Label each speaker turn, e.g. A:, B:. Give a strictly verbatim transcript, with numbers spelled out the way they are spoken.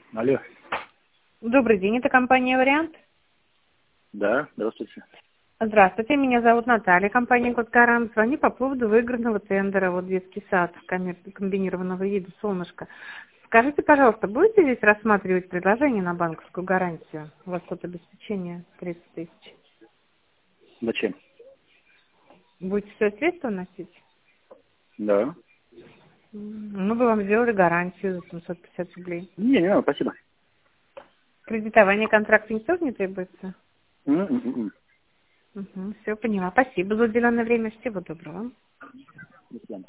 A: Алло.
B: Добрый день, это компания «Вариант».
A: Да, здравствуйте.
B: Здравствуйте, меня зовут Наталья, компания «Код Гарант». Звоню по поводу выигранного тендера, вот детский сад коммер- комбинированного вида «Солнышко». Скажите, пожалуйста, будете здесь рассматривать предложение на банковскую гарантию? У вас тут обеспечение тридцать тысяч.
A: Зачем?
B: Будете все средства носить?
A: Да.
B: М, Мы бы вам сделали гарантию за семьсот пятьдесят рублей.
A: Не, не надо, спасибо.
B: Кредитование контракта не тоже не требуется?
A: М-м-м.
B: Угу, все, поняла. Спасибо за уделенное время. Всего доброго.
A: До свидания.